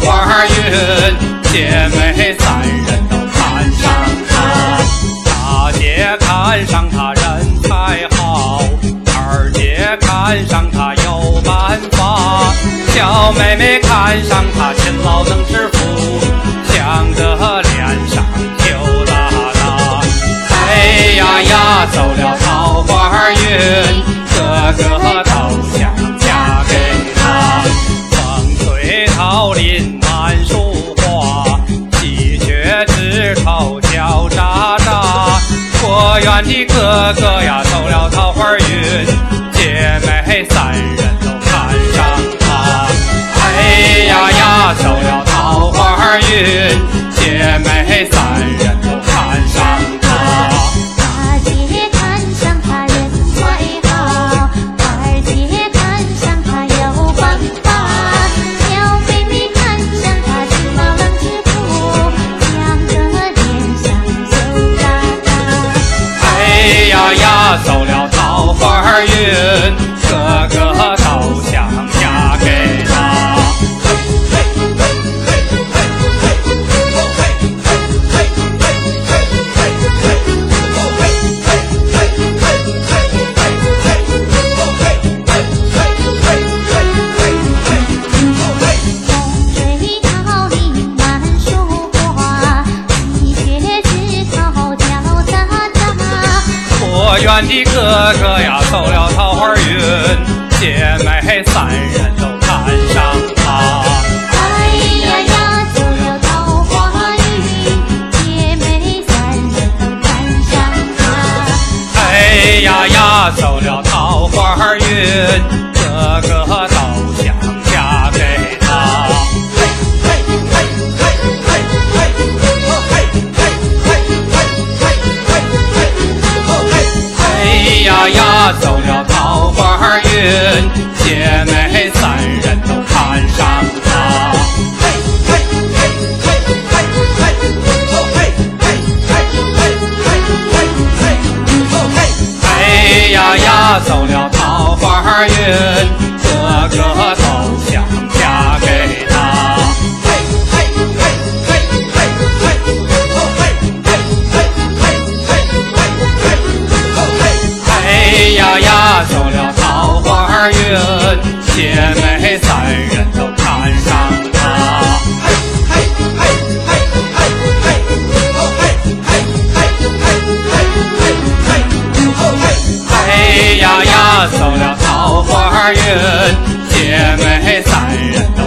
花运，姐妹三人都看上他。大姐看上他人才好，二姐看上他有办法，小妹妹看上他勤劳能致富，想着脸上就大大。哎呀呀，走了桃花运，个个都想嫁给他。风吹桃林满树花，喜鹊枝头叫喳喳。果园的哥哥呀，走了桃花运，姐妹三人都看上他。哎呀呀，走了桃花运，姐妹三人都看上他。 大姐看上他人才好，二姐看上他有办法，小妹妹看上他勤劳能致富，两个脸上就大大。 哎呀呀，走了桃花运，个个都想嫁给他。 风吹桃林满树花，喜鹊枝头叫喳喳。 果园的哥哥呀，走了桃花运，姐妹三人都看上他。 哎呀呀，走了桃花运，姐妹三人都看上他。 哎呀呀，走了桃花运，个个都想嫁给他。哎呀呀，走了桃花运，姐妹三人都看上他。哎呀呀，走了桃花运，个个都想嫁给他。哎呀呀，走了桃花运，姐妹三人都看上他。哎呀呀，走了桃花运，姐妹三人都